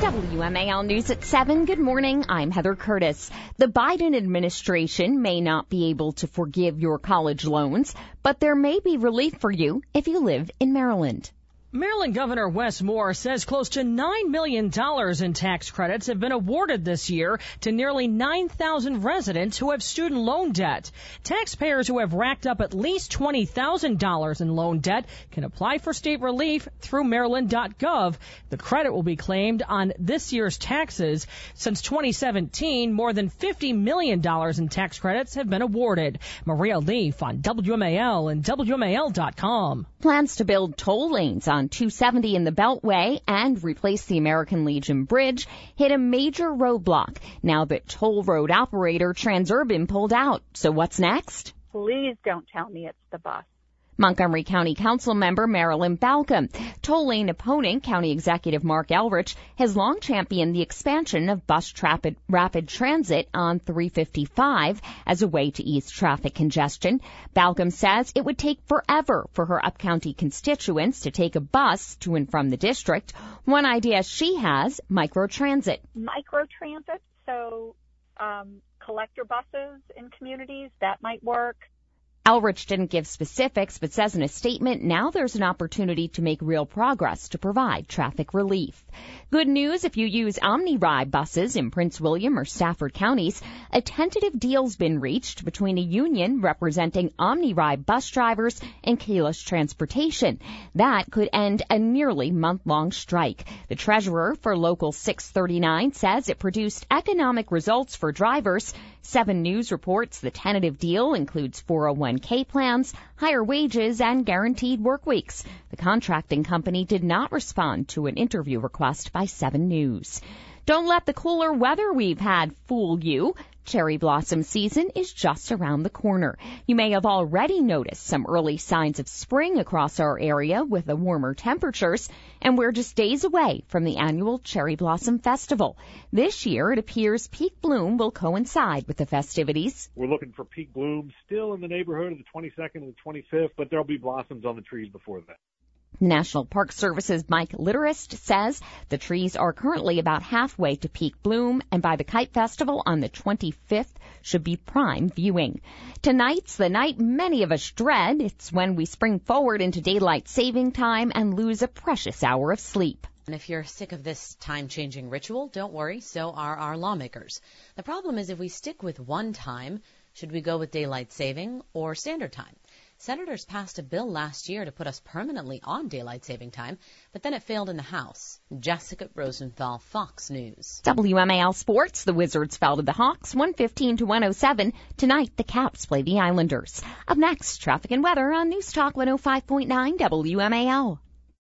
WMAL News at 7. Good morning. I'm Heather Curtis. The Biden administration may not be able to forgive your college loans, but there may be relief for you if you live in Maryland. Maryland Governor Wes Moore says close to $9 million in tax credits have been awarded this year to nearly 9,000 residents who have student loan debt. Taxpayers who have racked up at least $20,000 in loan debt can apply for state relief through Maryland.gov. The credit will be claimed on this year's taxes. Since 2017, more than $50 million in tax credits have been awarded. Maria Leaf on WMAL and WMAL.com. Plans to build toll lanes on 270 in the Beltway and replace the American Legion Bridge hit a major roadblock now that toll road operator Transurban pulled out. So what's next? Please don't tell me it's the bus. Montgomery County Council member Marilyn Balcom. Toll lane opponent, County Executive Mark Elrich, has long championed the expansion of bus rapid transit on 355 as a way to ease traffic congestion. Balcom says it would take forever for her up-county constituents to take a bus to and from the district. One idea she has, microtransit. Microtransit, so collector buses in communities, that might work. Elrich didn't give specifics, but says in a statement, now there's an opportunity to make real progress to provide traffic relief. Good news if you use OmniRide buses in Prince William or Stafford counties. A tentative deal's been reached between a union representing OmniRide bus drivers and Kalis Transportation. That could end a nearly month-long strike. The treasurer for Local 639 says it produced economic results for drivers. 7 News reports the tentative deal includes 401k plans, higher wages, and guaranteed work weeks. The contracting company did not respond to an interview request by 7 News. Don't let the cooler weather we've had fool you. Cherry blossom season is just around the corner. You may have already noticed some early signs of spring across our area with the warmer temperatures, and we're just days away from the annual Cherry Blossom Festival. This year, it appears peak bloom will coincide with the festivities. We're looking for peak bloom still in the neighborhood of the 22nd and the 25th, but there'll be blossoms on the trees before that. National Park Service's Mike Litterist says the trees are currently about halfway to peak bloom, and by the Kite Festival on the 25th should be prime viewing. Tonight's the night many of us dread. It's when we spring forward into daylight saving time and lose a precious hour of sleep. And if you're sick of this time-changing ritual, don't worry, so are our lawmakers. The problem is if we stick with one time, should we go with daylight saving or standard time? Senators passed a bill last year to put us permanently on daylight saving time, but then it failed in the House. Jessica Rosenthal, Fox News. WMAL Sports, the Wizards fell to the Hawks, 115-107. Tonight, the Caps play the Islanders. Up next, traffic and weather on News Talk 105.9 WMAL.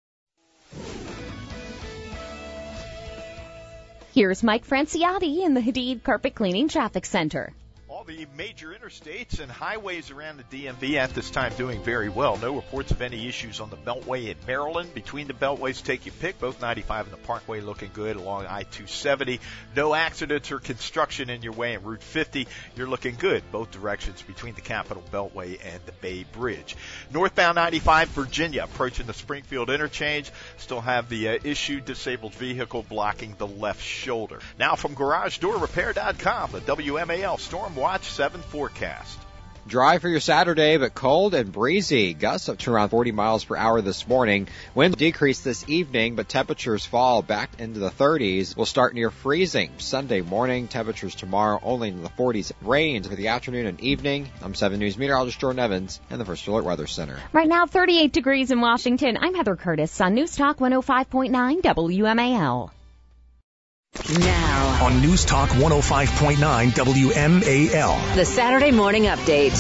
Here's Mike Franciotti in the Hadid Carpet Cleaning Traffic Center. All the major interstates and highways around the DMV at this time doing very well. No reports of any issues on the Beltway in Maryland. Between the Beltways, take your pick. Both 95 and the Parkway looking good along I-270. No accidents or construction in your way in Route 50. You're looking good both directions between the Capitol Beltway and the Bay Bridge. Northbound 95, Virginia, approaching the Springfield interchange. Still have the issued disabled vehicle blocking the left shoulder. Now from GarageDoorRepair.com, the WMAL Storm Watch 7 forecast. Dry for your Saturday, but cold and breezy. Gusts up to around 40 miles per hour this morning. Wind decrease this evening, but temperatures fall back into the 30s. Will start near freezing. Sunday morning, temperatures tomorrow only in the 40s. Rain for the afternoon and evening. I'm 7 News meteorologist Jordan Evans in the First Alert Weather Center. Right now, 38 degrees in Washington. I'm Heather Curtis on News Talk 105.9 WMAL. Now on News Talk 105.9 WMAL. The Saturday Morning Update.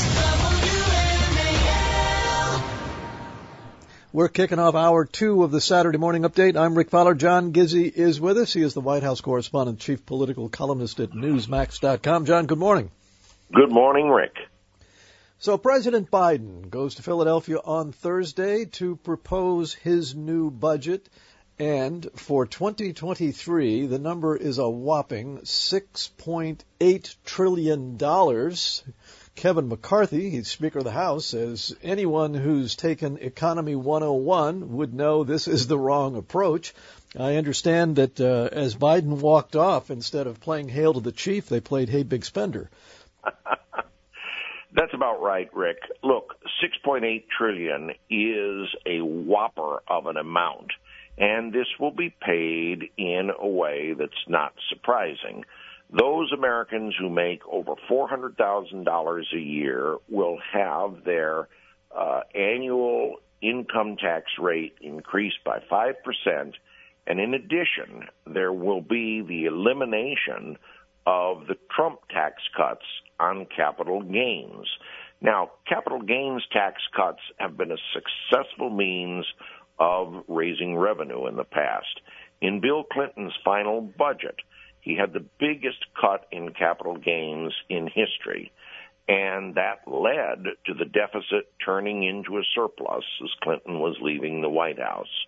We're kicking off hour 2 of the Saturday Morning Update. I'm Rick Fowler. John Gizzi is with us. He is the White House correspondent, chief political columnist at Newsmax.com. John, good morning. Good morning, Rick. So President Biden goes to Philadelphia on Thursday to propose his new budget. And for 2023, the number is a whopping $6.8 trillion. Kevin McCarthy, he's Speaker of the House, says anyone who's taken Economy 101 would know this is the wrong approach. I understand that as Biden walked off, instead of playing Hail to the Chief, they played Hey Big Spender. That's about right, Rick. Look, $6.8 trillion is a whopper of an amount, and this will be paid in a way that's not surprising. Those Americans who make over $400,000 a year will have their annual income tax rate increased by 5%, and in addition, there will be the elimination of the Trump tax cuts on capital gains. Now, capital gains tax cuts have been a successful means of raising revenue in the past. In Bill Clinton's final budget, he had the biggest cut in capital gains in history, and that led to the deficit turning into a surplus as Clinton was leaving the White House.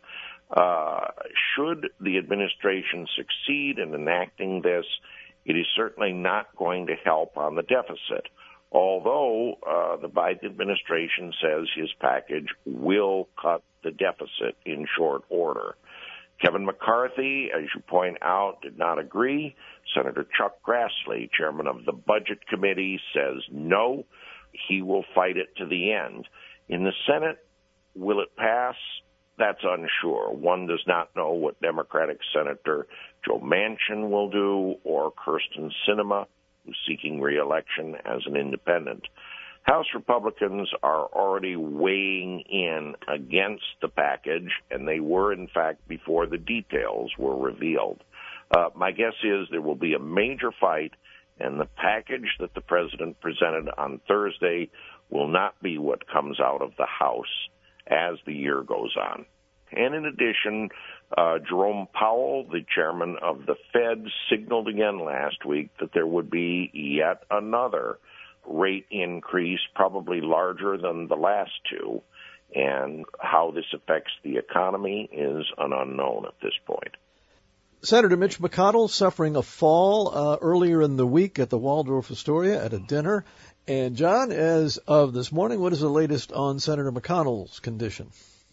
Should the administration succeed in enacting this, it is certainly not going to help on the deficit, although the Biden administration says his package will cut the deficit in short order. Kevin McCarthy, as you point out, did not agree. Senator Chuck Grassley, chairman of the Budget Committee, says no. He will fight it to the end. In the Senate, will it pass? That's unsure. One does not know what Democratic Senator Joe Manchin will do, or Kyrsten Sinema, who's seeking re-election as an independent. House Republicans are already weighing in against the package, and they were, in fact, before the details were revealed. My guess is there will be a major fight, and the package that the president presented on Thursday will not be what comes out of the House as the year goes on. And in addition, Jerome Powell, the chairman of the Fed, signaled again last week that there would be yet another rate increase, probably larger than the last two, and how this affects the economy is an unknown at this point. Senator Mitch McConnell suffering a fall earlier in the week at the Waldorf Astoria at a dinner. And, John, as of this morning, what is the latest on Senator McConnell's condition?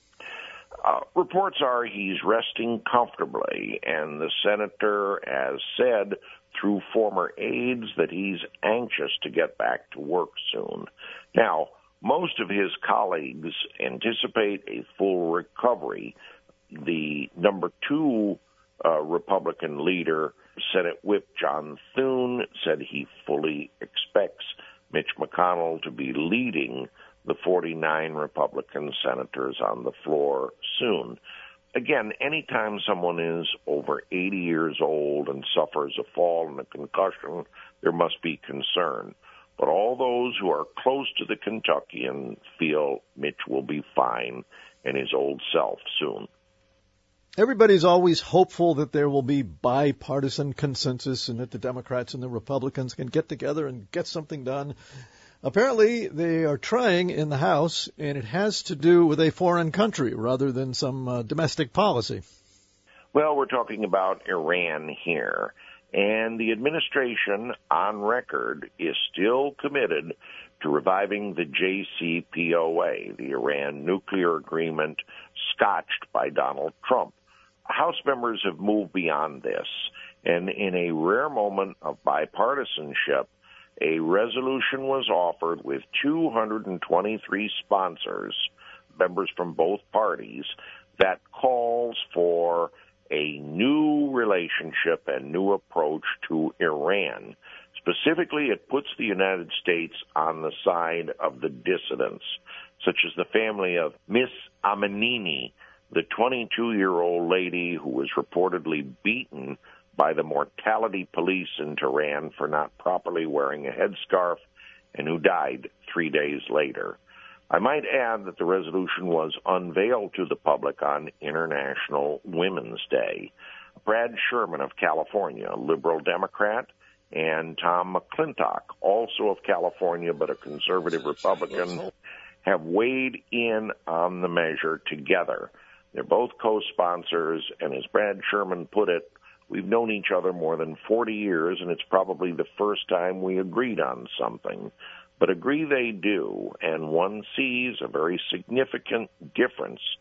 Reports are he's resting comfortably, and the senator has said through former aides that he's anxious to get back to work soon. Now, most of his colleagues anticipate a full recovery. The number 2 Republican leader, Senate Whip John Thune, said he fully expects Mitch McConnell to be leading the 49 Republican senators on the floor soon. Again, anytime someone is over 80 years old and suffers a fall and a concussion, there must be concern. But all those who are close to the Kentuckian feel Mitch will be fine and his old self soon. Everybody's always hopeful that there will be bipartisan consensus and that the Democrats and the Republicans can get together and get something done. Apparently, they are trying in the House, and it has to do with a foreign country rather than some domestic policy. Well, we're talking about Iran here, and the administration on record is still committed to reviving the JCPOA, the Iran nuclear agreement scotched by Donald Trump. House members have moved beyond this, and in a rare moment of bipartisanship, a resolution was offered with 223 sponsors, members from both parties, that calls for a new relationship and new approach to Iran. Specifically, it puts the United States on the side of the dissidents, such as the family of Miss Amenini, the 22-year-old lady who was reportedly beaten by the mortality police in Tehran for not properly wearing a headscarf and who died 3 days later. I might add that the resolution was unveiled to the public on International Women's Day. Brad Sherman of California, a liberal Democrat, and Tom McClintock, also of California but a conservative Republican, have weighed in on the measure together. They're both co-sponsors, and as Brad Sherman put it, we've known each other more than 40 years, and it's probably the first time we agreed on something. But agree they do, and one sees a very significant difference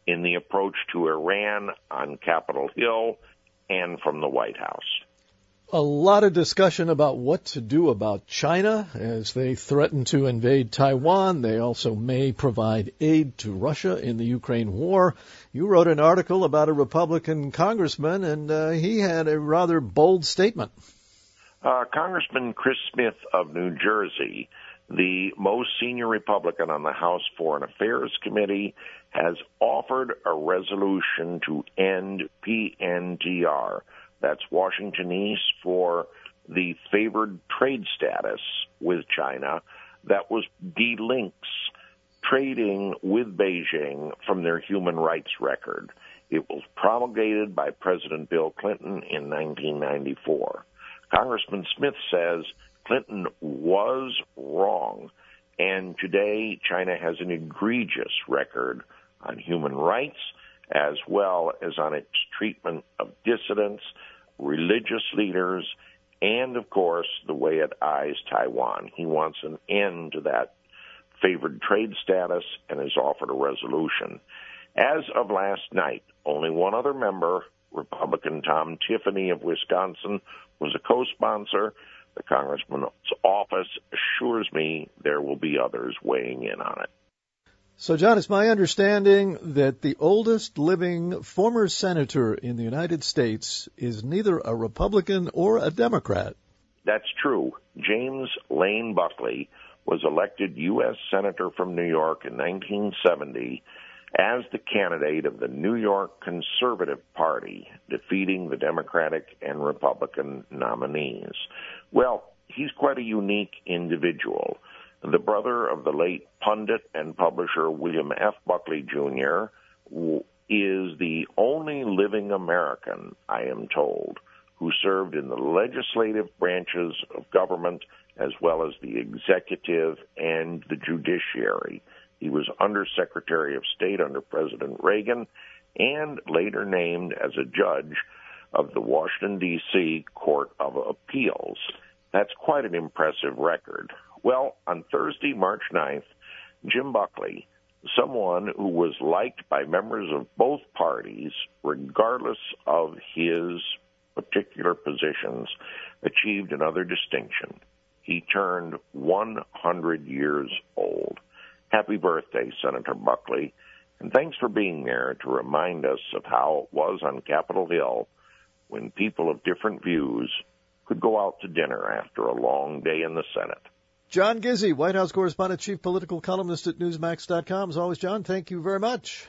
in the approach to Iran on Capitol Hill and from the White House. A lot of discussion about what to do about China as they threaten to invade Taiwan. They also may provide aid to Russia in the Ukraine war. You wrote an article about a Republican congressman, and he had a rather bold statement. Congressman Chris Smith of New Jersey, the most senior Republican on the House Foreign Affairs Committee, has offered a resolution to end PNTR. That's Washingtonese for the favored trade status with China that was delinks trading with Beijing from their human rights record. It was promulgated by President Bill Clinton in 1994. Congressman Smith says Clinton was wrong, and today China has an egregious record on human rights as well as on its treatment of dissidents, religious leaders, and, of course, the way it eyes Taiwan. He wants an end to that favored trade status and has offered a resolution. As of last night, only one other member, Republican Tom Tiffany of Wisconsin, was a co-sponsor. The congressman's office assures me there will be others weighing in on it. So, John, it's my understanding that the oldest living former senator in the United States is neither a Republican or a Democrat. That's true. James Lane Buckley was elected U.S. Senator from New York in 1970 as the candidate of the New York Conservative Party, defeating the Democratic and Republican nominees. Well, he's quite a unique individual. The brother of the late pundit and publisher William F. Buckley, Jr., is the only living American, I am told, who served in the legislative branches of government as well as the executive and the judiciary. He was Undersecretary of State under President Reagan and later named as a judge of the Washington, D.C. Court of Appeals. That's quite an impressive record. Well, on Thursday, March 9th, Jim Buckley, someone who was liked by members of both parties, regardless of his particular positions, achieved another distinction. He turned 100 years old. Happy birthday, Senator Buckley, and thanks for being there to remind us of how it was on Capitol Hill when people of different views could go out to dinner after a long day in the Senate. John Gizzi, White House correspondent, chief political columnist at Newsmax.com. As always, John, thank you very much.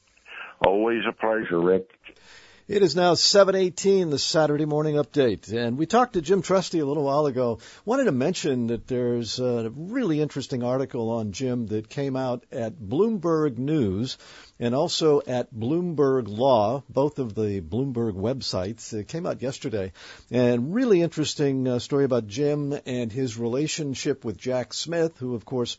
Always a pleasure, Rick. It is now 7:18, the Saturday morning update. And we talked to Jim Trusty a little while ago. Wanted to mention that there's a really interesting article on Jim that came out at Bloomberg News and also at Bloomberg Law, both of the Bloomberg websites. It came out yesterday. And really interesting story about Jim and his relationship with Jack Smith, who, of course,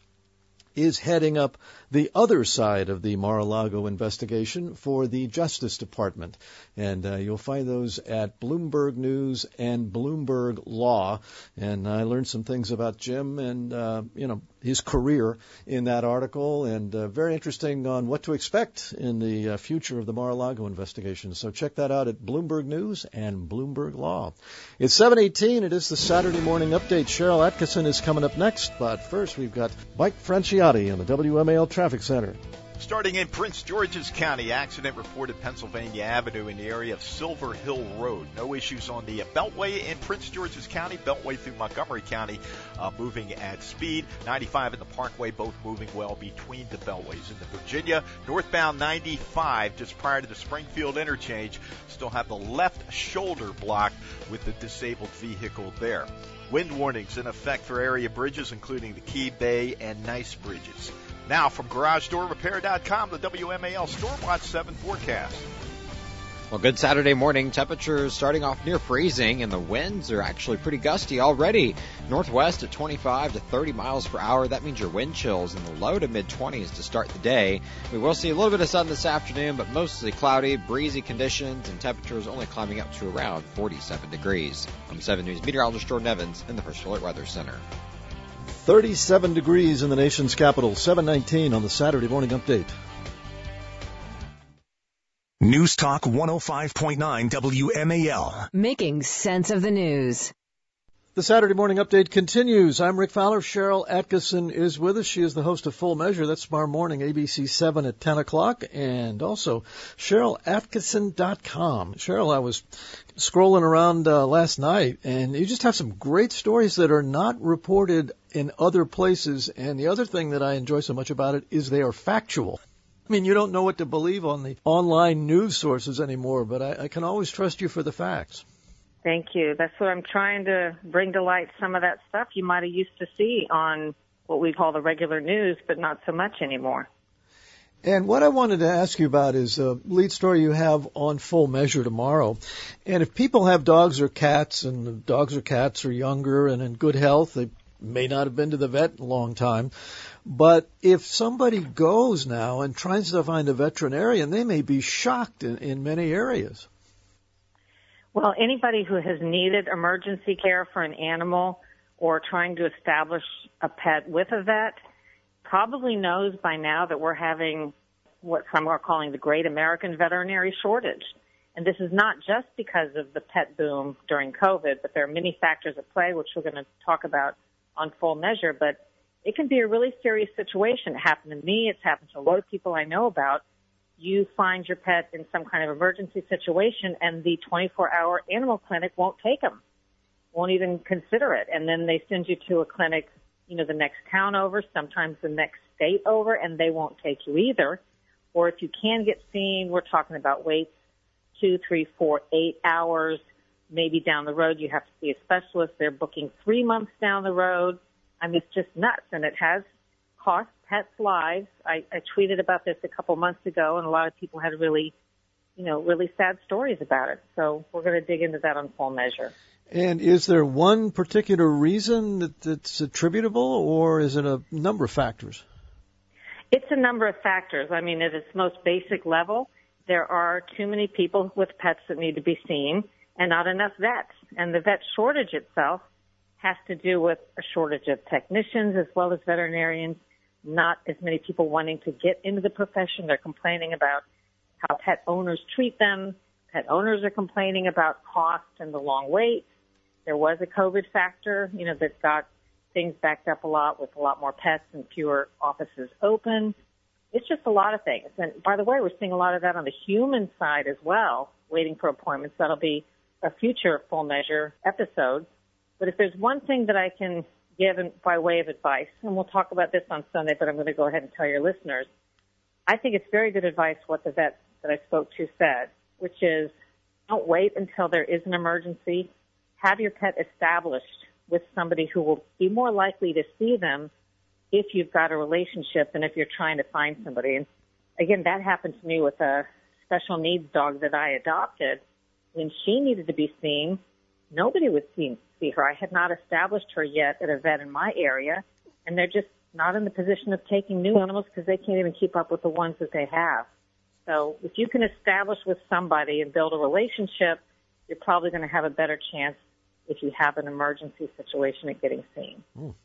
is heading up the other side of the Mar-a-Lago investigation for the Justice Department. And you'll find those at Bloomberg News and Bloomberg Law. And I learned some things about Jim and, his career in that article, and very interesting on what to expect in the future of the Mar-a-Lago investigation. So check that out at Bloomberg News and Bloomberg Law. It's 7:18. It is the Saturday morning update. Cheryl Atkinson is coming up next, but first we've got Mike Franciotti in the WMAL Traffic Center. Starting in Prince George's County, accident reported Pennsylvania Avenue in the area of Silver Hill Road. No issues on the Beltway in Prince George's County. Beltway through Montgomery County moving at speed. 95 and the Parkway both moving well between the Beltways. In the Virginia, northbound 95 just prior to the Springfield interchange. Still have the left shoulder blocked with the disabled vehicle there. Wind warnings in effect for area bridges, including the Key Bay and Nice bridges. Now from GarageDoorRepair.com, the WMAL Stormwatch 7 forecast. Well, good Saturday morning. Temperatures starting off near freezing, and the winds are actually pretty gusty already. Northwest at 25 to 30 miles per hour. That means your wind chills in the low to mid-20s to start the day. We will see a little bit of sun this afternoon, but mostly cloudy, breezy conditions, and temperatures only climbing up to around 47 degrees. I'm 7 News meteorologist Jordan Evans in the First Alert Weather Center. 37 degrees in the nation's capital, 7:19 on the Saturday morning update. News Talk 105.9 WMAL. Making sense of the news. The Saturday Morning Update continues. I'm Rick Fowler. Cheryl Atkinson is with us. She is the host of Full Measure. That's tomorrow morning, ABC 7 at 10 o'clock. And also, CherylAtkinson.com. Cheryl, I was scrolling around last night, and you just have some great stories that are not reported in other places. And the other thing that I enjoy so much about it is they are factual. I mean, you don't know what to believe on the online news sources anymore, but I can always trust you for the facts. Thank you. That's what I'm trying to bring to light, some of that stuff you might have used to see on what we call the regular news, but not so much anymore. And what I wanted to ask you about is a lead story you have on Full Measure tomorrow. And if people have dogs or cats, and the dogs or cats are younger and in good health, they may not have been to the vet in a long time. But if somebody goes now and tries to find a veterinarian, they may be shocked in many areas. Well, anybody who has needed emergency care for an animal or trying to establish a pet with a vet probably knows by now that we're having what some are calling the Great American Veterinary Shortage. And this is not just because of the pet boom during COVID, but there are many factors at play, which we're going to talk about on Full Measure. But it can be a really serious situation. It happened to me. It's happened to a lot of people I know about. You find your pet in some kind of emergency situation, and the 24-hour animal clinic won't take them, won't even consider it. And then they send you to a clinic, the next town over, sometimes the next state over, and they won't take you either. Or if you can get seen, we're talking about waits 2, 3, 4, 8 hours. Maybe down the road you have to see a specialist. They're booking 3 months down the road. I mean, it's just nuts, and it has cost pets' lives. I tweeted about this a couple months ago, and a lot of people had really sad stories about it. So we're going to dig into that on Full Measure. And is there one particular reason that's attributable, or is it a number of factors? It's a number of factors. I mean, at its most basic level, there are too many people with pets that need to be seen and not enough vets. And the vet shortage itself has to do with a shortage of technicians as well as veterinarians, not as many people wanting to get into the profession. They're complaining about how pet owners treat them. Pet owners are complaining about cost and the long waits. There was a COVID factor, that got things backed up a lot with a lot more pets and fewer offices open. It's just a lot of things. And by the way, we're seeing a lot of that on the human side as well, waiting for appointments. That'll be a future Full Measure episode. But if there's one thing that I can give by way of advice, and we'll talk about this on Sunday, but I'm going to go ahead and tell your listeners, I think it's very good advice what the vet that I spoke to said, which is don't wait until there is an emergency. Have your pet established with somebody who will be more likely to see them if you've got a relationship than if you're trying to find somebody. And again, that happened to me with a special needs dog that I adopted. When she needed to be seen, nobody would see her. I had not established her yet at a vet in my area, and they're just not in the position of taking new animals because they can't even keep up with the ones that they have. So if you can establish with somebody and build a relationship, you're probably going to have a better chance if you have an emergency situation at getting seen.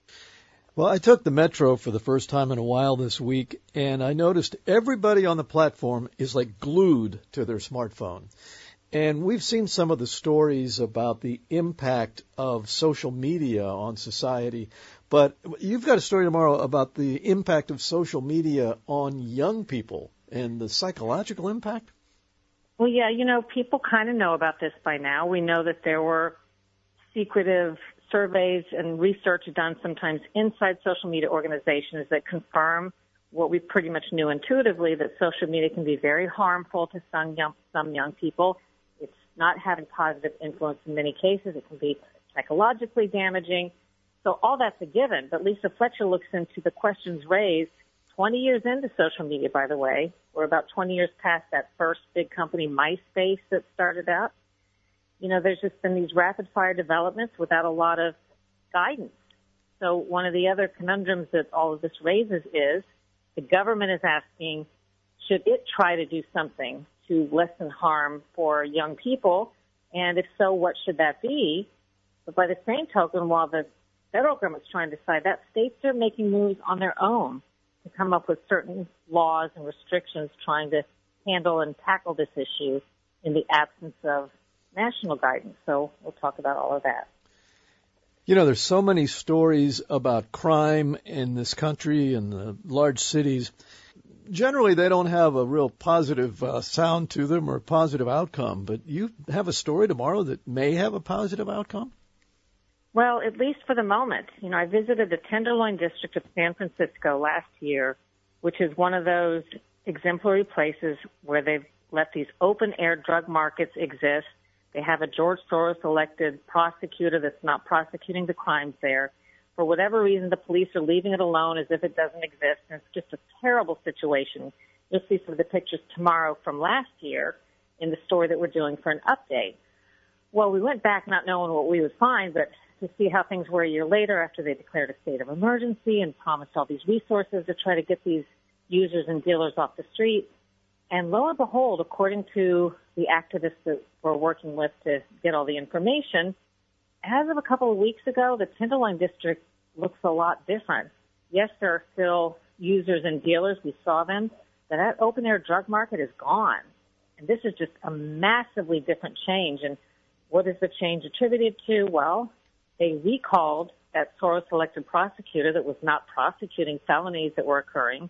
Well, I took the Metro for the first time in a while this week, and I noticed everybody on the platform is like glued to their smartphone. And we've seen some of the stories about the impact of social media on society. But you've got a story tomorrow about the impact of social media on young people and the psychological impact. Well, yeah, people kind of know about this by now. We know that there were secretive surveys and research done sometimes inside social media organizations that confirm what we pretty much knew intuitively, that social media can be very harmful to some young people. It's not having positive influence in many cases. It can be psychologically damaging. So all that's a given. But Lisa Fletcher looks into the questions raised 20 years into social media, by the way. We're about 20 years past that first big company, MySpace, that started out. There's just been these rapid-fire developments without a lot of guidance. So one of the other conundrums that all of this raises is the government is asking, should it try to do something to lessen harm for young people? And if so, what should that be? But by the same token, while the federal government's trying to decide that, states are making moves on their own to come up with certain laws and restrictions trying to handle and tackle this issue in the absence of national guidance. So we'll talk about all of that. You know, there's so many stories about crime in this country and the large cities. Generally, they don't have a real positive sound to them or positive outcome, but you have a story tomorrow that may have a positive outcome? Well, at least for the moment. You know, I visited the Tenderloin District of San Francisco last year, which is one of those exemplary places where they've let these open-air drug markets exist. They have a George Soros-elected prosecutor that's not prosecuting the crimes there. For whatever reason, the police are leaving it alone as if it doesn't exist, and it's just a terrible situation. You'll see some of the pictures tomorrow from last year in the story that we're doing for an update. Well, we went back not knowing what we would find, but to see how things were a year later after they declared a state of emergency and promised all these resources to try to get these users and dealers off the street. And lo and behold, according to the activists that we're working with to get all the information, as of a couple of weeks ago, the Tenderloin District looks a lot different. Yes, there are still users and dealers. We saw them. But that open-air drug market is gone. And this is just a massively different change. And what is the change attributed to? Well, they recalled that Soros-elected prosecutor that was not prosecuting felonies that were occurring.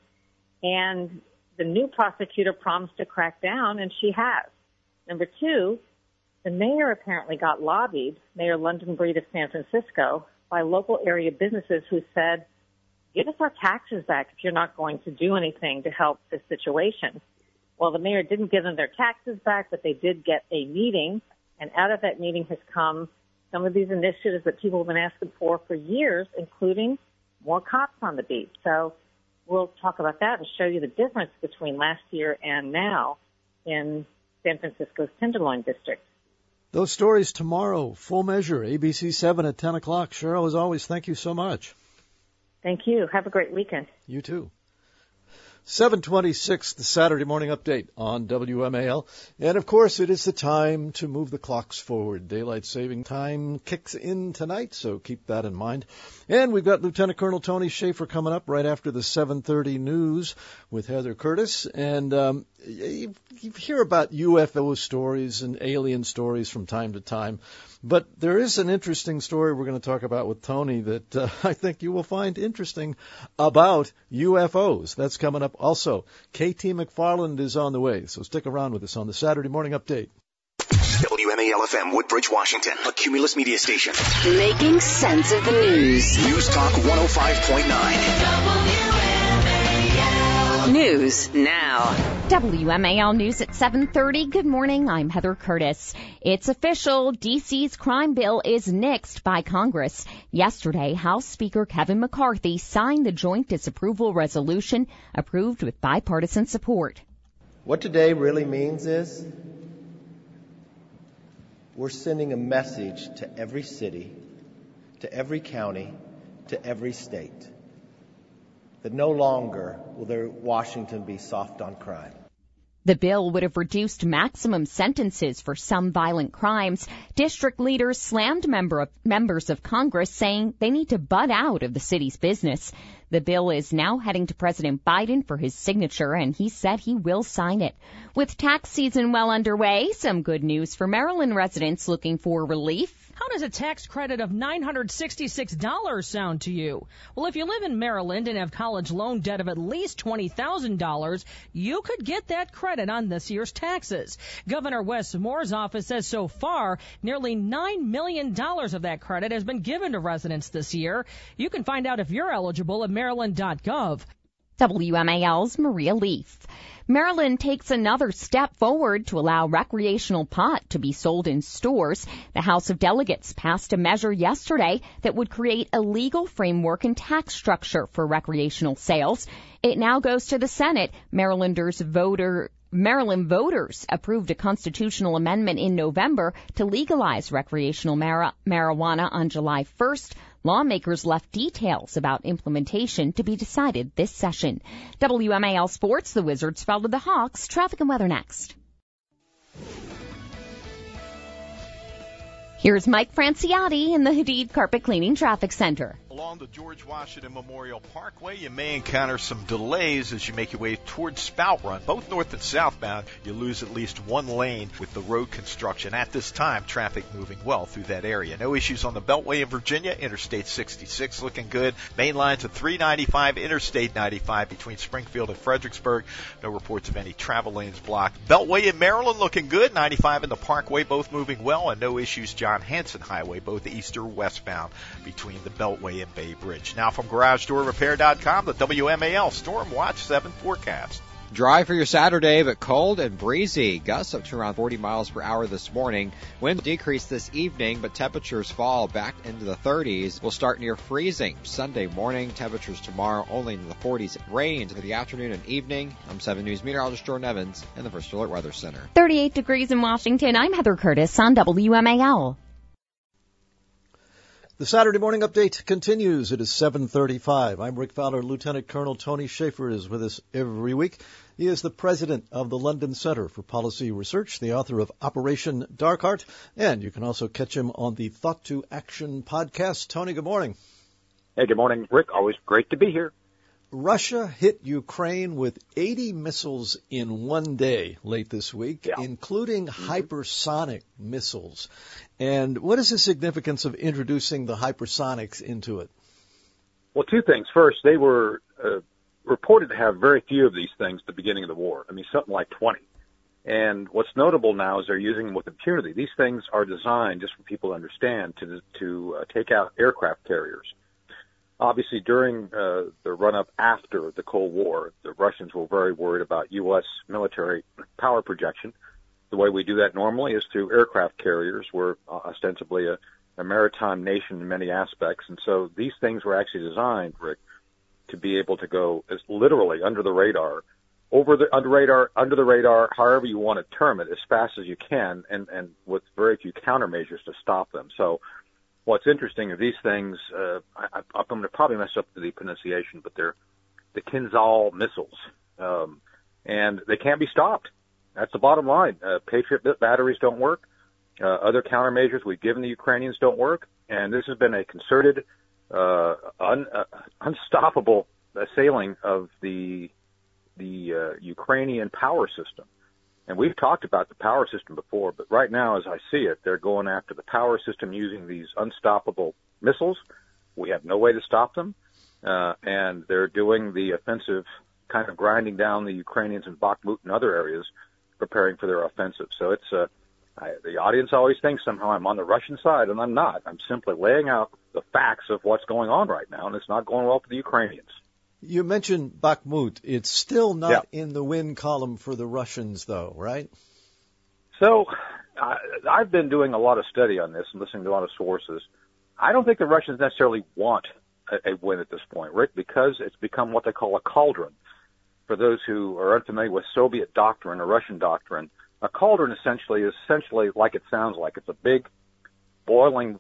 And the new prosecutor promised to crack down, and she has. Number two, the mayor apparently got lobbied, Mayor London Breed of San Francisco, by local area businesses who said, give us our taxes back if you're not going to do anything to help this situation. Well, the mayor didn't give them their taxes back, but they did get a meeting, and out of that meeting has come some of these initiatives that people have been asking for years, including more cops on the beat. So we'll talk about that and show you the difference between last year and now in San Francisco's Tenderloin District. Those stories tomorrow, Full Measure, ABC 7 at 10 o'clock. Cheryl, as always, thank you so much. Thank you. Have a great weekend. You too. 7:26, the Saturday morning update on WMAL. And, of course, it is the time to move the clocks forward. Daylight saving time kicks in tonight, so keep that in mind. And we've got Lieutenant Colonel Tony Schaefer coming up right after the 7:30 news with Heather Curtis. And you hear about UFO stories and alien stories from time to time. But there is an interesting story we're going to talk about with Tony that I think you will find interesting about UFOs. That's coming up also. KT McFarland is on the way, so stick around with us on the Saturday Morning Update. WMAL-FM, Woodbridge, Washington, a Cumulus media station. Making sense of the news. News Talk 105.9. News now. WMAL News at 7:30. Good morning. I'm Heather Curtis. It's official. D.C.'s crime bill is nixed by Congress. Yesterday, House Speaker Kevin McCarthy signed the joint disapproval resolution approved with bipartisan support. What today really means is we're sending a message to every city, to every county, to every state, that no longer will their Washington be soft on crime. The bill would have reduced maximum sentences for some violent crimes. District leaders slammed members of Congress, saying they need to butt out of the city's business. The bill is now heading to President Biden for his signature, and he said he will sign it. With tax season well underway, some good news for Maryland residents looking for relief. How does a tax credit of $966 sound to you? Well, if you live in Maryland and have college loan debt of at least $20,000, you could get that credit on this year's taxes. Governor Wes Moore's office says so far, nearly $9 million of that credit has been given to residents this year. You can find out if you're eligible at maryland.gov. WMAL's Maria Leaf. Maryland takes another step forward to allow recreational pot to be sold in stores. The House of Delegates passed a measure yesterday that would create a legal framework and tax structure for recreational sales. It now goes to the Senate. Maryland voters approved a constitutional amendment in November to legalize recreational marijuana on July 1st. Lawmakers left details about implementation to be decided this session. WMAL Sports, the Wizards fell to the Hawks. Traffic and weather next. Here's Mike Franciotti in the Hadid Carpet Cleaning Traffic Center. Along the George Washington Memorial Parkway, you may encounter some delays as you make your way towards Spout Run. Both north and southbound, you lose at least one lane with the road construction. At this time, traffic moving well through that area. No issues on the Beltway in Virginia. Interstate 66 looking good. Main line to 395, Interstate 95 between Springfield and Fredericksburg. No reports of any travel lanes blocked. Beltway in Maryland looking good. 95 and the Parkway both moving well, and no issues John Hanson Highway, both east or westbound between the Beltway and Bay Bridge. Now from GarageDoorRepair.com, the WMAL Storm Watch 7 forecast. Dry for your Saturday, but cold and breezy. Gusts up to around 40 miles per hour this morning. Wind will decrease this evening, but temperatures fall back into the 30s. Will start near freezing. Sunday morning, temperatures tomorrow only in the 40s. Rain into the afternoon and evening. I'm 7 News meteorologist Jordan Evans in the First Alert Weather Center. 38 degrees in Washington. I'm Heather Curtis on WMAL. The Saturday morning update continues. It is 7:35. I'm Rick Fowler. Lieutenant Colonel Tony Shaffer is with us every week. He is the president of the London Center for Policy Research, the author of Operation Darkheart, and you can also catch him on the Thought to Action podcast. Tony, good morning. Hey, good morning, Rick. Always great to be here. Russia hit Ukraine with 80 missiles in one day late this week, including hypersonic missiles. And what is the significance of introducing the hypersonics into it? Well, two things. First, they were reported to have very few of these things at the beginning of the war. I mean, something like 20. And what's notable now is they're using them with impunity. These things are designed, just for people to understand, to take out aircraft carriers. Obviously, during the run-up after the Cold War, the Russians were very worried about U.S. military power projection. The way we do that normally is through aircraft carriers. We're ostensibly a maritime nation in many aspects, and so these things were actually designed, Rick, to be able to go as literally under the radar, under the radar, however you want to term it, as fast as you can, and with very few countermeasures to stop them. So what's interesting is these things, I'm going to probably mess up the pronunciation, but they're the Kinzhal missiles, and they can't be stopped. That's the bottom line. Patriot batteries don't work. Other countermeasures we've given the Ukrainians don't work, and this has been a concerted, unstoppable assailing of the Ukrainian power system. And we've talked about the power system before, but right now, as I see it, they're going after the power system using these unstoppable missiles. We have no way to stop them, and they're doing the offensive, kind of grinding down the Ukrainians in Bakhmut and other areas, preparing for their offensive. So it's the audience always thinks somehow I'm on the Russian side, and I'm not. I'm simply laying out the facts of what's going on right now, and it's not going well for the Ukrainians. You mentioned Bakhmut. It's still not in the win column for the Russians, though, right? So I've been doing a lot of study on this and listening to a lot of sources. I don't think the Russians necessarily want a win at this point, Rick, because it's become what they call a cauldron. For those who are unfamiliar with Soviet doctrine or Russian doctrine, a cauldron is essentially like it sounds like. It's a big boiling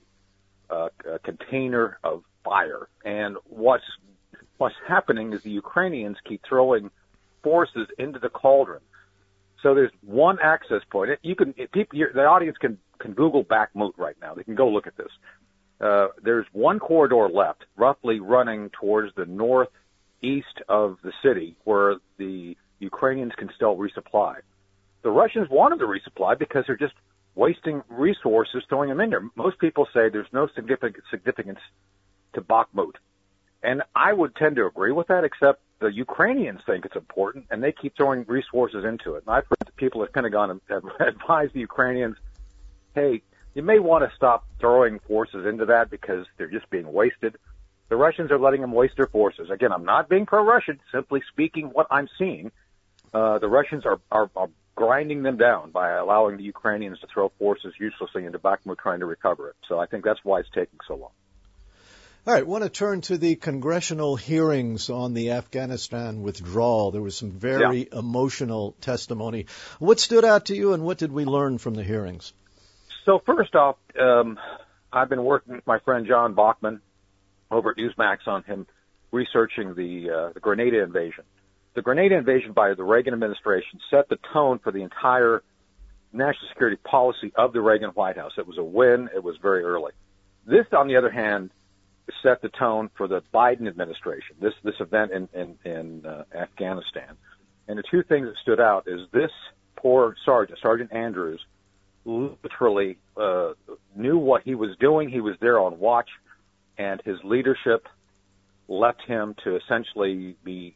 container of fire. And what's happening is the Ukrainians keep throwing forces into the cauldron. So there's one access point. The audience can Google Bakhmut right now. They can go look at this. There's one corridor left, roughly running towards the northeast of the city, where the Ukrainians can still resupply. The Russians wanted to resupply because they're just wasting resources throwing them in there. Most people say there's no significance to Bakhmut. And I would tend to agree with that, except the Ukrainians think it's important, and they keep throwing resources into it. And I've heard the people at Pentagon have advised the Ukrainians, hey, you may want to stop throwing forces into that because they're just being wasted. The Russians are letting them waste their forces. Again, I'm not being pro-Russian, simply speaking what I'm seeing. The Russians are grinding them down by allowing the Ukrainians to throw forces uselessly into Bakhmut trying to recover it. So I think that's why it's taking so long. All right, I want to turn to the congressional hearings on the Afghanistan withdrawal. There was some very emotional testimony. What stood out to you, and what did we learn from the hearings? So first off, I've been working with my friend John Bachman over at Newsmax on him researching the Grenada invasion. The Grenada invasion by the Reagan administration set the tone for the entire national security policy of the Reagan White House. It was a win. It was very early. This, on the other hand, set the tone for the Biden administration, this event in Afghanistan. And the two things that stood out is this poor Sergeant Andrews, literally knew what he was doing. He was there on watch, and his leadership left him to essentially be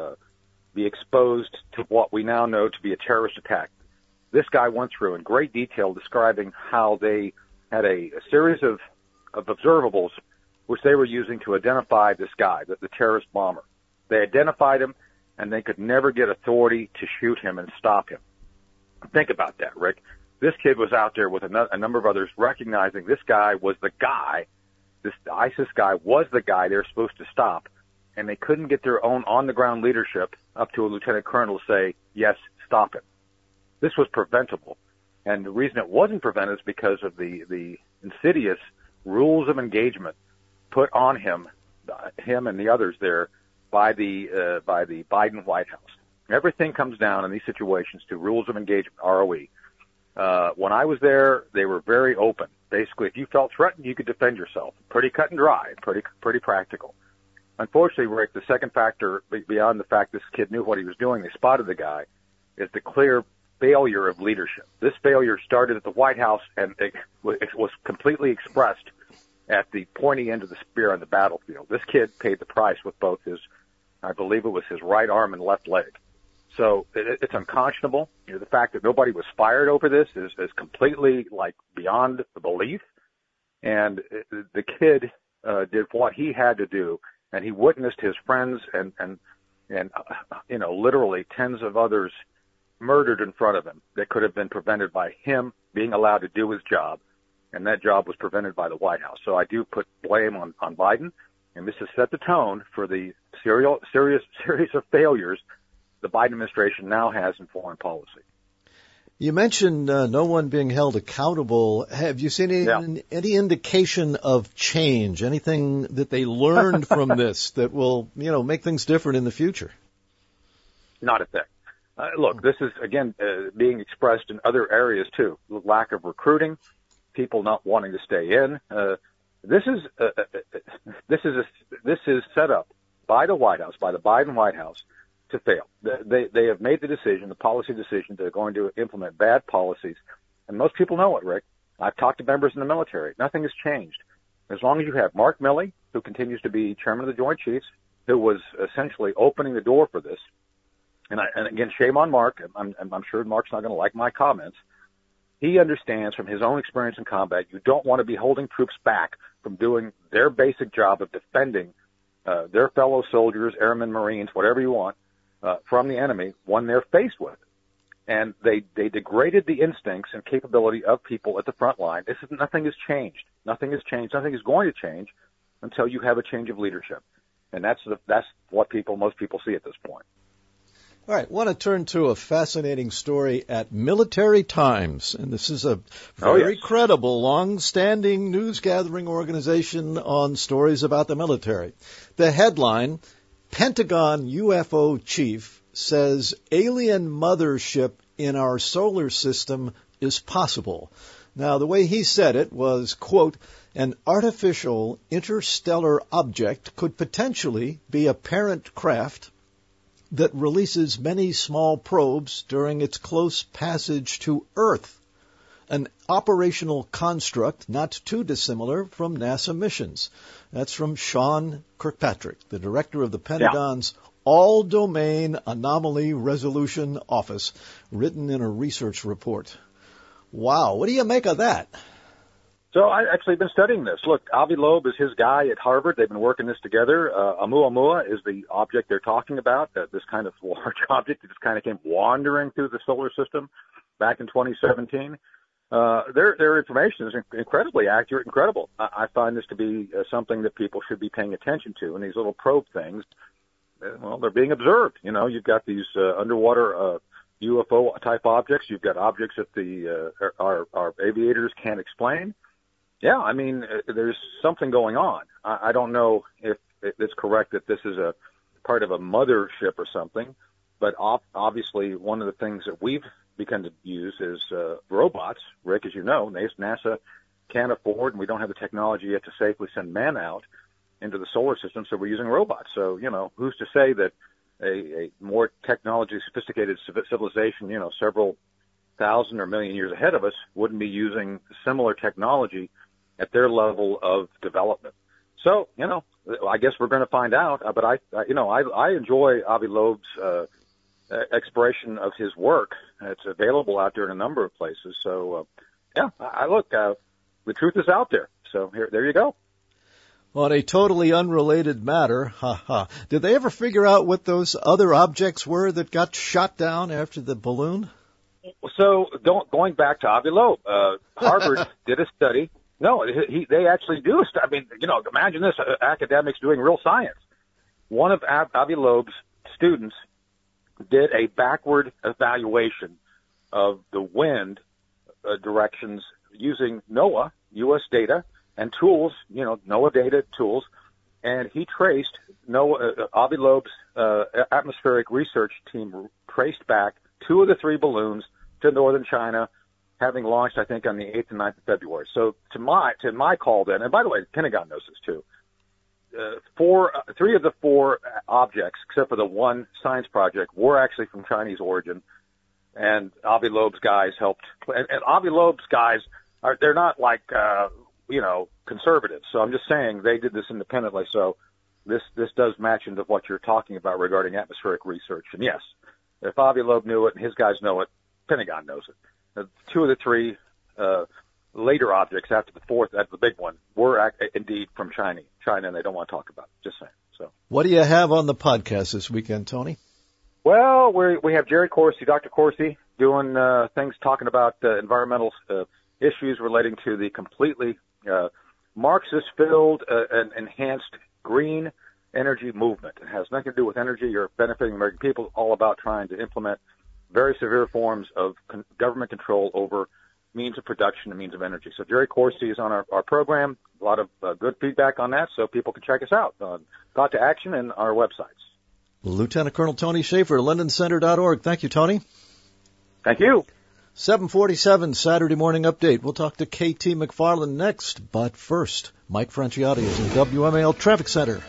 exposed to what we now know to be a terrorist attack. This guy went through in great detail describing how they had a series of observables which they were using to identify this guy, the terrorist bomber. They identified him, and they could never get authority to shoot him and stop him. Think about that, Rick. This kid was out there with a number of others recognizing this guy was the guy, this ISIS guy was the guy they were supposed to stop, and they couldn't get their own on-the-ground leadership up to a lieutenant colonel to say, yes, stop him. This was preventable. And the reason it wasn't prevented is because of the insidious rules of engagement put on him and the others there by the Biden White House. Everything comes down in these situations to rules of engagement, ROE. When I was there, they were very open. Basically, if you felt threatened, you could defend yourself. Pretty cut and dry, pretty practical. Unfortunately, Rick, the second factor, beyond the fact this kid knew what he was doing, they spotted the guy, is the clear failure of leadership. This failure started at the White House, and it was completely expressed at the pointy end of the spear on the battlefield. This kid paid the price with both his, I believe it was his right arm and left leg. So it's unconscionable. You know, the fact that nobody was fired over this is completely beyond the belief. And the kid did what he had to do, and he witnessed his friends and literally tens of others murdered in front of him that could have been prevented by him being allowed to do his job, and that job was prevented by the White House. So I do put blame on Biden, and this has set the tone for the series of failures the Biden administration now has in foreign policy. You mentioned no one being held accountable. Have you seen any indication of change, anything that they learned from this that will, make things different in the future? Not a thing. Look, this is, again, being expressed in other areas, too. Lack of recruiting, people not wanting to stay in. This is set up by the White House, by the Biden White House, to fail. They have made the policy decision, they're going to implement bad policies. And most people know it, Rick. I've talked to members in the military. Nothing has changed. As long as you have Mark Milley, who continues to be chairman of the Joint Chiefs, who was essentially opening the door for this, and again, shame on Mark. I'm sure Mark's not going to like my comments. He understands from his own experience in combat, you don't want to be holding troops back from doing their basic job of defending their fellow soldiers, airmen, Marines, whatever you want, from the enemy when they're faced with it. And they degraded the instincts and capability of people at the front line. Nothing has changed. Nothing has changed. Nothing is going to change until you have a change of leadership. And that's what most people see at this point. All right, I want to turn to a fascinating story at Military Times, and this is a very credible, long-standing news-gathering organization on stories about the military. The headline, Pentagon UFO Chief says alien mothership in our solar system is possible. Now, the way he said it was, quote, an artificial interstellar object could potentially be a parent craft that releases many small probes during its close passage to Earth, an operational construct not too dissimilar from NASA missions. That's from Sean Kirkpatrick, the director of the Pentagon's All-Domain Anomaly Resolution Office, written in a research report. Wow, what do you make of that? So I actually been studying this. Look, Avi Loeb is his guy at Harvard. They've been working this together. Oumuamua is the object they're talking about, this kind of large object that just kind of came wandering through the solar system back in 2017. Their information is incredibly accurate and credible. I find this to be something that people should be paying attention to. And these little probe things, well, they're being observed. You've got these underwater UFO-type objects. You've got objects that our aviators can't explain. Yeah, I mean, there's something going on. I don't know if it's correct that this is a part of a mothership or something, but obviously one of the things that we've begun to use is robots. Rick, as you know, NASA can't afford, and we don't have the technology yet to safely send men out. into the solar system, so we're using robots. So, who's to say that a more technology sophisticated civilization, several thousand or million years ahead of us, wouldn't be using similar technology at their level of development. So, I guess we're going to find out. But I enjoy Avi Loeb's exploration of his work. It's available out there in a number of places. So, the truth is out there. So there you go. On a totally unrelated matter, did they ever figure out what those other objects were that got shot down after the balloon? So going back to Avi Loeb, Harvard did a study. No, they actually do. I mean, imagine this, academics doing real science. One of Avi Loeb's students did a backward evaluation of the wind directions using NOAA, U.S. data, and tools, NOAA data tools, and he traced Avi Loeb's atmospheric research team traced back 2 of the 3 balloons to northern China, having launched, I think, on the 8th and 9th of February. So to my call then, and by the way, the Pentagon knows this too, 3 of the 4 objects, except for the one science project, were actually from Chinese origin, and Avi Loeb's guys helped. And Avi Loeb's guys they're not like conservatives. So I'm just saying they did this independently. So this does match into what you're talking about regarding atmospheric research. And yes, if Avi Loeb knew it and his guys know it, Pentagon knows it. 2 of the 3 later objects after the 4th, after the big one, were indeed from China, and they don't want to talk about it. Just saying. So what do you have on the podcast this weekend, Tony? Well, we have Jerry Corsi, Dr. Corsi, doing things talking about environmental issues relating to the completely Marxist-filled and enhanced green energy movement. It has nothing to do with energy or benefiting American people. It's all about trying to implement very severe forms of government control over means of production and means of energy. So Jerry Corsi is on our program. A lot of good feedback on that, so people can check us out on Thought to Action and our websites. Lieutenant Colonel Tony Shaffer, LondonCenter.org. Thank you, Tony. Thank you. 747 Saturday Morning Update. We'll talk to KT McFarland next, but first, Mike Franciotti is in the WMAL Traffic Center.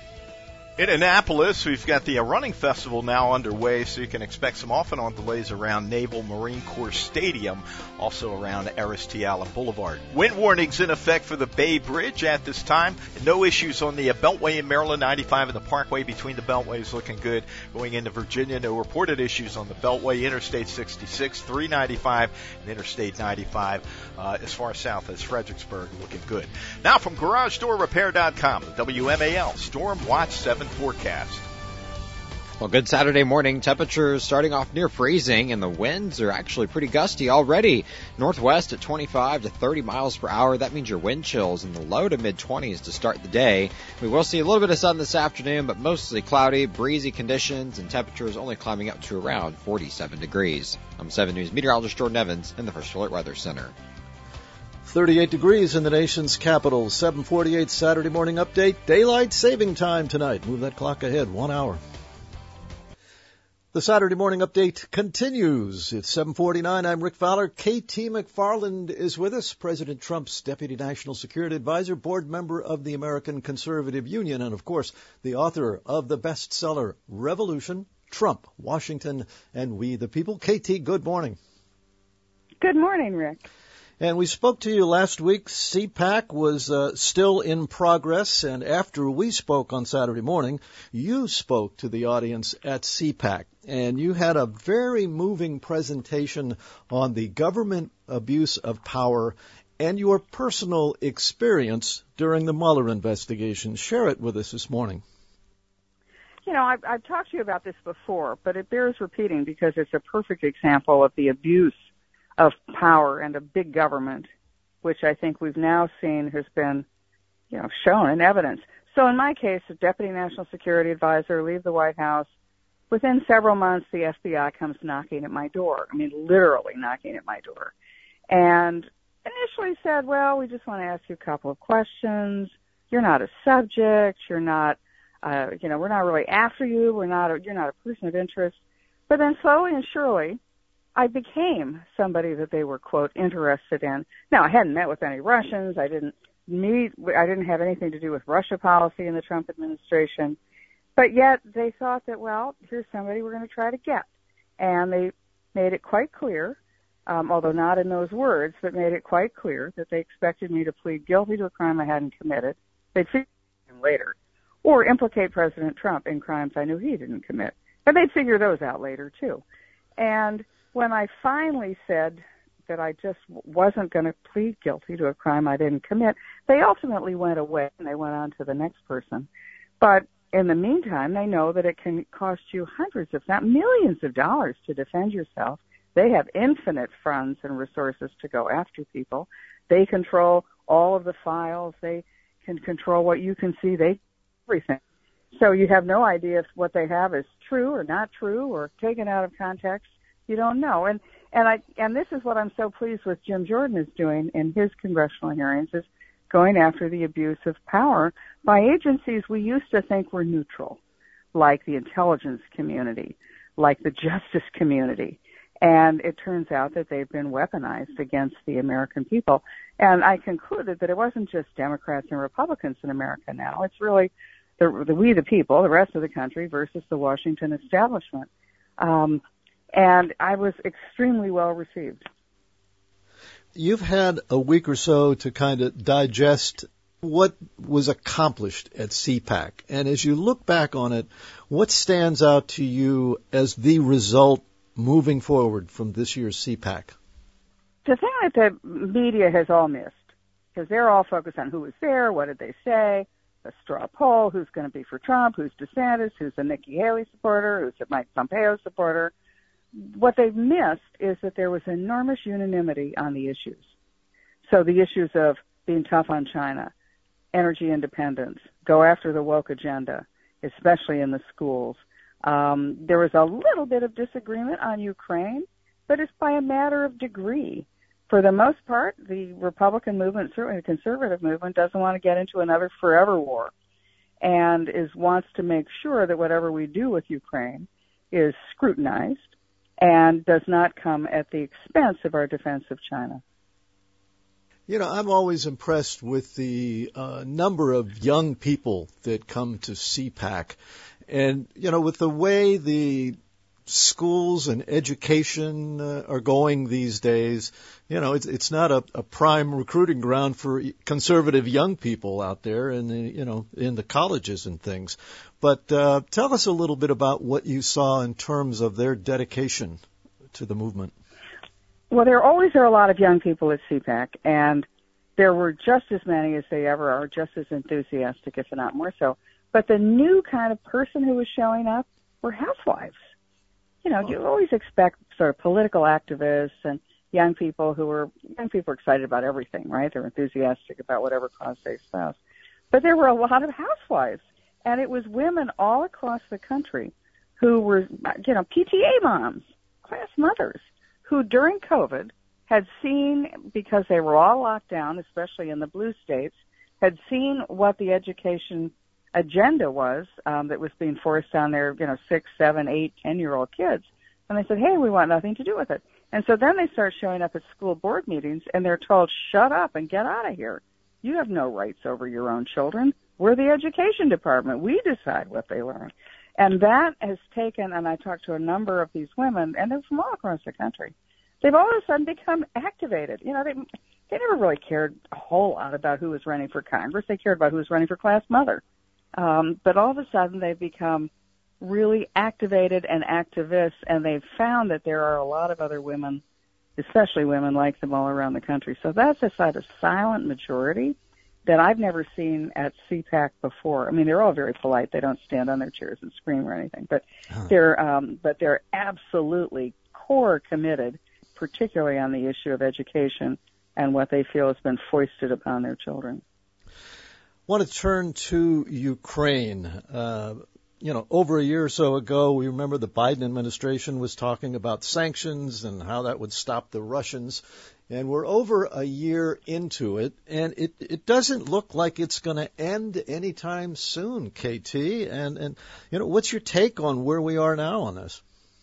In Annapolis, we've got the Running Festival now underway, so you can expect some off and on delays around Naval Marine Corps Stadium, also around Aristide Allen Boulevard. Wind warnings in effect for the Bay Bridge at this time. No issues on the Beltway in Maryland, 95 and the Parkway between the Beltways looking good. Going into Virginia, no reported issues on the Beltway, Interstate 66, 395, and Interstate 95 as far south as Fredericksburg looking good. Now from GarageDoorRepair.com, the WMAL Storm Watch 7 forecast. Well, good Saturday morning. Temperatures starting off near freezing, and the winds are actually pretty gusty already. Northwest at 25 to 30 miles per hour. That means your wind chills in the low to mid-20s to start the day. We will see a little bit of sun this afternoon, but mostly cloudy, breezy conditions, and temperatures only climbing up to around 47 degrees. I'm 7 News meteorologist Jordan Evans in the First Alert Weather Center. 38 degrees in the nation's capital. 7:48 Saturday Morning Update. Daylight saving time tonight. Move that clock ahead 1 hour. The Saturday Morning Update continues. It's 7:49. I'm Rick Fowler. KT McFarland is with us, President Trump's Deputy National Security Advisor, board member of the American Conservative Union, and, of course, the author of the bestseller Revolution, Trump, Washington, and We the People. KT, good morning. Good morning, Rick. And we spoke to you last week. CPAC was still in progress, and after we spoke on Saturday morning, you spoke to the audience at CPAC, and you had a very moving presentation on the government abuse of power and your personal experience during the Mueller investigation. Share it with us this morning. You know, I've talked to you about this before, but it bears repeating because it's a perfect example of the abuse of power and of big government, which I think we've now seen has been, shown in evidence. So in my case, a Deputy National Security Advisor, leave the White House. Within several months, the FBI comes knocking at my door. I mean, literally knocking at my door. And initially said, well, we just want to ask you a couple of questions. You're not a subject. You're not, we're not really after you. You're not a person of interest. But then slowly and surely, I became somebody that they were, quote, interested in. Now, I hadn't met with any Russians. I didn't I didn't have anything to do with Russia policy in the Trump administration. But yet they thought that, well, here's somebody we're going to try to get. And they made it quite clear, although not in those words, but made it quite clear that they expected me to plead guilty to a crime I hadn't committed. They'd figure it out later. Or implicate President Trump in crimes I knew he didn't commit. But they'd figure those out later, too. And when I finally said that I just wasn't going to plead guilty to a crime I didn't commit, they ultimately went away and they went on to the next person. But in the meantime, they know that it can cost you hundreds, if not millions of dollars to defend yourself. They have infinite funds and resources to go after people. They control all of the files. They can control what you can see. They everything. So you have no idea if what they have is true or not true or taken out of context. You don't know. And this is what I'm so pleased with Jim Jordan is doing in his congressional hearings, is going after the abuse of power by agencies we used to think were neutral, like the intelligence community, like the justice community. And it turns out that they've been weaponized against the American people. And I concluded that it wasn't just Democrats and Republicans in America now. It's really we the people, the rest of the country, versus the Washington establishment. And I was extremely well received. You've had a week or so to kind of digest what was accomplished at CPAC. And as you look back on it, what stands out to you as the result moving forward from this year's CPAC? The thing that the media has all missed, because they're all focused on who was there, what did they say, a straw poll, who's going to be for Trump, who's DeSantis, who's a Nikki Haley supporter, who's a Mike Pompeo supporter. What they've missed is that there was enormous unanimity on the issues. So the issues of being tough on China, energy independence, go after the woke agenda, especially in the schools. There was a little bit of disagreement on Ukraine, but it's by a matter of degree. For the most part, the Republican movement, certainly the conservative movement, doesn't want to get into another forever war and wants to make sure that whatever we do with Ukraine is scrutinized and does not come at the expense of our defense of China. You know, I'm always impressed with the number of young people that come to CPAC. And, you know, with the way the schools and education are going these days, you know, it's not a prime recruiting ground for conservative young people out there in the colleges and things. But tell us a little bit about what you saw in terms of their dedication to the movement. Well, there always are a lot of young people at CPAC, and there were just as many as they ever are, just as enthusiastic, if not more so. But the new kind of person who was showing up were housewives. You know, you always expect sort of political activists and young people are excited about everything, right? They're enthusiastic about whatever cause they espouse. But there were a lot of housewives, and it was women all across the country who were, you know, PTA moms, class mothers, who during COVID had seen, because they were all locked down, especially in the blue states, had seen what the education agenda was that was being forced on their, 6, 7, 8, 10-year-old kids. And they said, hey, we want nothing to do with it. And so then they start showing up at school board meetings, and they're told, shut up and get out of here. You have no rights over your own children. We're the education department. We decide what they learn. And that has taken, and I talked to a number of these women, and they're from all across the country. They've all of a sudden become activated. You know, they never really cared a whole lot about who was running for Congress. They cared about who was running for class mother. But all of a sudden they've become really activated and activists, and they've found that there are a lot of other women, especially women like them all around the country. So that's a sort of silent majority that I've never seen at CPAC before. I mean, they're all very polite. They don't stand on their chairs and scream or anything, but they're absolutely core committed, particularly on the issue of education and what they feel has been foisted upon their children. I want to turn to Ukraine. Over a year or so ago, we remember the Biden administration was talking about sanctions and how that would stop the Russians. And we're over a year into it, and it doesn't look like it's going to end anytime soon, KT. And what's your take on where we are now on this?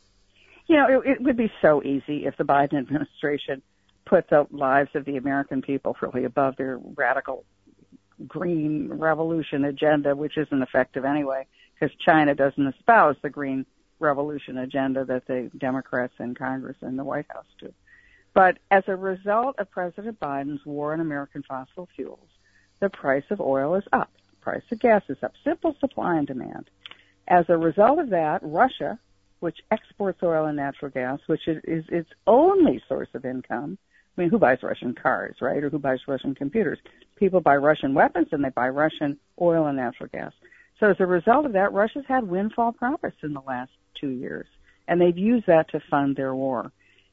It would be so easy if the Biden administration put the lives of the American people really above their radical, green revolution agenda, which isn't effective anyway, because China doesn't espouse the green revolution agenda that the Democrats in Congress and the White House do. But as a result of President Biden's war on American fossil fuels, the price of oil is up. The price of gas is up. Simple supply and demand. As a result of that, Russia, which exports oil and natural gas, which is its only source of income. I mean, who buys Russian cars, right? Or who buys Russian computers? People buy Russian weapons and they buy Russian oil and natural gas. So as a result of that, Russia's had windfall profits in the last 2 years, and they've used that to fund their war.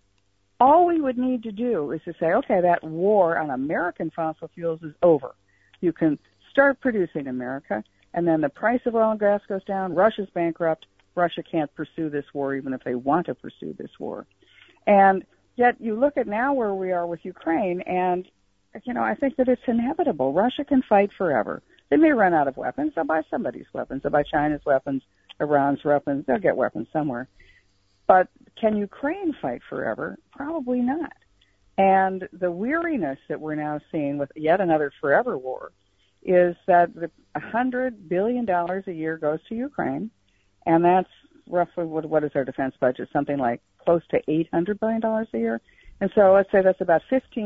All we would need to do is to say, okay, that war on American fossil fuels is over. You can start producing America, and then the price of oil and gas goes down. Russia's bankrupt. Russia can't pursue this war even if they want to pursue this war. And yet you look at now where we are with Ukraine, and, I think that it's inevitable. Russia can fight forever. They may run out of weapons. They'll buy somebody's weapons. They'll buy China's weapons, Iran's weapons. They'll get weapons somewhere. But can Ukraine fight forever? Probably not. And the weariness that we're now seeing with yet another forever war is that $100 billion a year goes to Ukraine, and that's roughly, what is our defense budget? Something like close to $800 billion a year. And so let's say that's about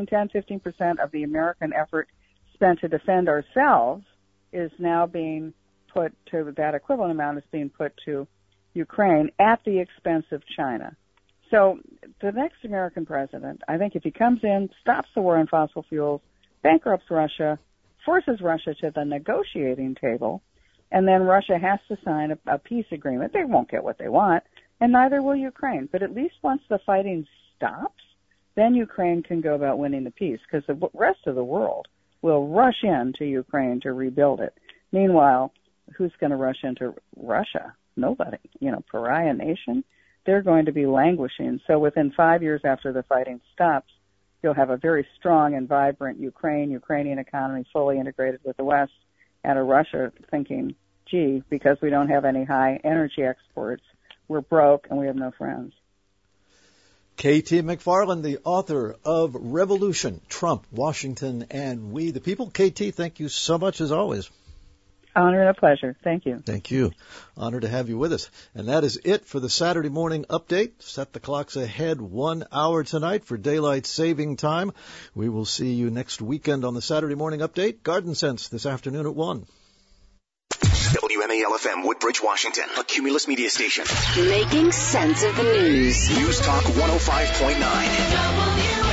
15% of the American effort spent to defend ourselves is now being put to, that equivalent amount is being put to Ukraine at the expense of China. So the next American president, I think if he comes in, stops the war on fossil fuels, bankrupts Russia, forces Russia to the negotiating table, and then Russia has to sign a peace agreement. They won't get what they want, and neither will Ukraine. But at least once the fighting stops, then Ukraine can go about winning the peace, because the rest of the world will rush into Ukraine to rebuild it. Meanwhile, who's going to rush into Russia? Nobody. Pariah nation. They're going to be languishing. So within 5 years after the fighting stops, you'll have a very strong and vibrant Ukrainian economy fully integrated with the West, and a Russia thinking, gee, because we don't have any high energy exports, we're broke and we have no friends. K.T. McFarland, the author of Revolution, Trump, Washington, and We the People. K.T., thank you so much as always. Honor and a pleasure. Thank you. Thank you. Honor to have you with us. And that is it for the Saturday morning update. Set the clocks ahead 1 hour tonight for daylight saving time. We will see you next weekend on the Saturday morning update. Garden Sense this afternoon at 1. WMAL-FM, Woodbridge, Washington, a Cumulus media station. Making sense of the news. News Talk 105.9.